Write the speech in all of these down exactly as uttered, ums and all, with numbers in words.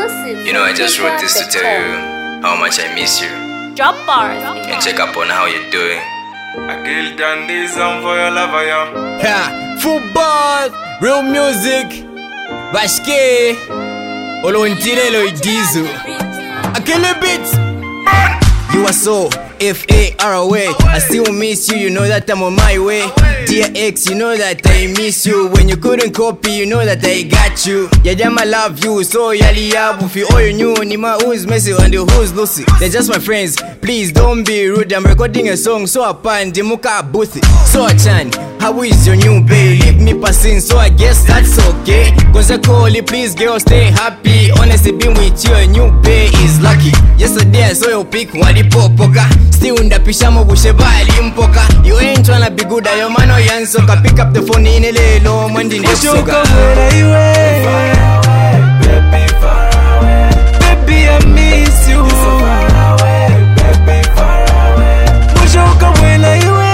You know, I just wrote this to tell you how much I miss you. Drop bars. And check up on how you're doing. I killed down this song for your lover, yo. Ha! Football, real music, Bashke, Olontirelo Idizu. I kill a bit. You are so F A R away. I still miss you, you know that I'm on my way. Dear ex, you know that I miss you. When you couldn't copy, you know that I got you. Yeah, damn, I love you, so yali yabu. Fi all you knew, Nima who's messy and the who's Lucy. They're just my friends, please don't be rude. I'm recording a song, so I pan, Demuka booth. So Chan, how is your new babe? Leave me passing, so I guess that's okay. Cause I call you, please girl, stay happy. Honestly, being with you, a new babe is lucky. Yesterday I saw your pic, wali popoka. Still in the pishamo bushebali mpoka. You ain't tryna be good at your man or yansoka. Pick up the phone in a little Monday next soga. Baby, far away. Baby, I miss you. So far away. Baby, far away. Mushoka wela iwe.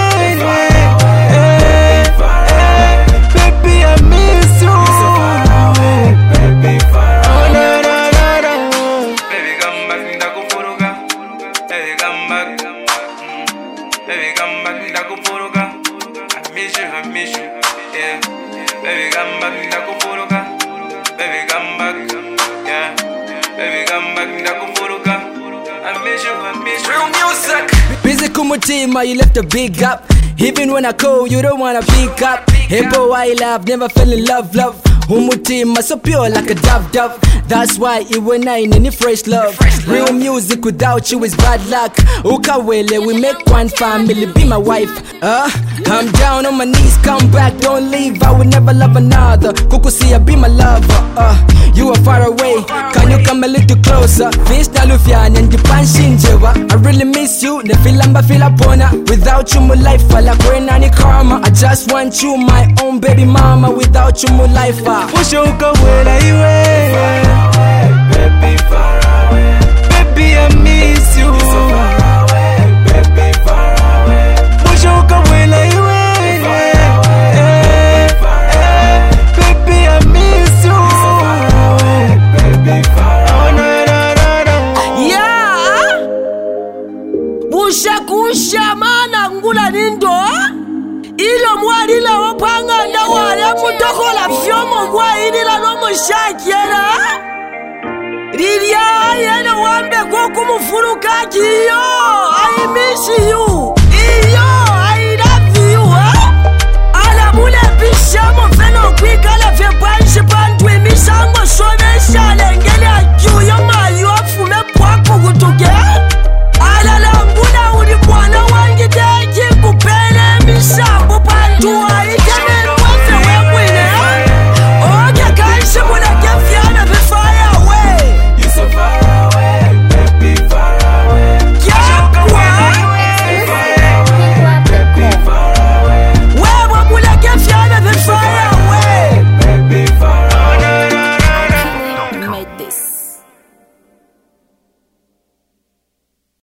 Baby, I miss you. So far away. Baby, far away. Baby, come back, ndakufuruga. Baby, come back. Baby, come back, ndakufuruga. I miss you, I miss you. Yeah. Baby, come back, ndakufuruga. Baby, come back. Yeah. Baby, come back, ndakufuruga. I miss you, I miss you. Real music. Busy Kumutima, you left a big gap. Even when I call, you don't wanna pick up. Hey boy, I love, never fell in love, love. Umutima so pure like a dove dove. That's why it went nine any fresh love. Real music without you is bad luck. Ukawele, we make one family, be my wife. Uh, I'm down on my knees, come back, don't leave. I will never love another. Kukusia, be my lover. Uh, you are far away, can you come a little closer? Fish na lufian and the panshinjewa. I really miss you, ne filamba filapona. Without you, my life, I like when any karma. I just want you, my own baby mama. Without you, my life, I Mushoka wela iwe. Baby, far away. Baby, I miss you. So far away. Baby, far away. Mushoka wela iwe. Baby, I miss you. So far away. Baby, far away. Yeah. Busha kusha mana ngula nindo. Ilo mwari la wapanga na wale mutoko la fyomo mwa ili la nomo shakiera. Riria yena wambe kuku mufuruka kiyo. I miss you. Iyo, I love you. Huh? Ala mule pisha mo feno kwika la fye panshi pantwe misango shone shalenge.